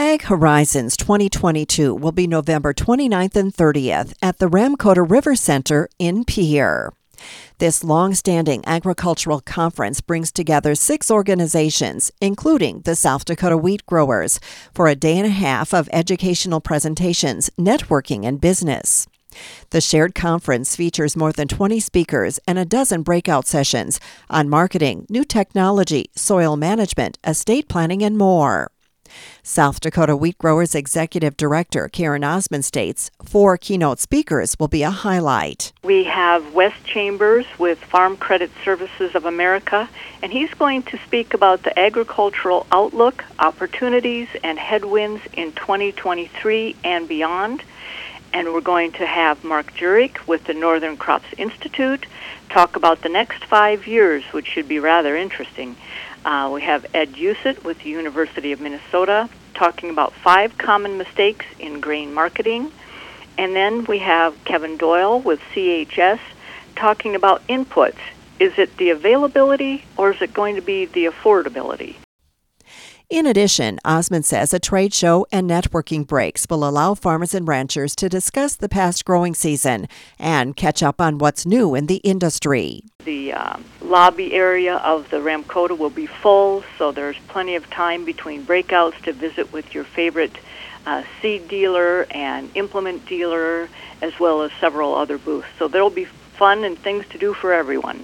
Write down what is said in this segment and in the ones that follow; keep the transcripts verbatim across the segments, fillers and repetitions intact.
Ag Horizons twenty twenty-two will be November twenty-ninth and thirtieth at the Ramkota River Center in Pierre. This long-standing agricultural conference brings together six organizations, including the South Dakota Wheat Growers, for a day and a half of educational presentations, networking, and business. The shared conference features more than twenty speakers and a dozen breakout sessions on marketing, new technology, soil management, estate planning, and more. South Dakota Wheat Growers Executive Director Karen Osmond states four keynote speakers will be a highlight. We have Wes Chambers with Farm Credit Services of America, and he's going to speak about the agricultural outlook, opportunities, and headwinds in twenty twenty-three and beyond. And we're going to have Mark Jurek with the Northern Crops Institute talk about the next five years, which should be rather interesting. Uh, we have Ed Usett with the University of Minnesota talking about five common mistakes in grain marketing. And then we have Kevin Doyle with C H S talking about inputs. Is it the availability or is it going to be the affordability? In addition, Osmond says a trade show and networking breaks will allow farmers and ranchers to discuss the past growing season and catch up on what's new in the industry. The uh, lobby area of the Ramkota will be full, so there's plenty of time between breakouts to visit with your favorite uh, seed dealer and implement dealer, as well as several other booths. So there will be fun and things to do for everyone.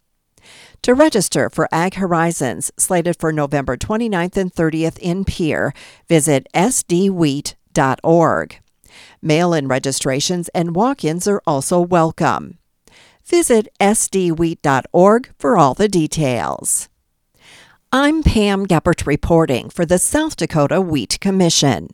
To register for Ag Horizons, slated for November twenty-ninth and thirtieth in Pierre, visit s d wheat dot org. Mail-in registrations and walk-ins are also welcome. Visit s d wheat dot org for all the details. I'm Pam Geppert reporting for the South Dakota Wheat Commission.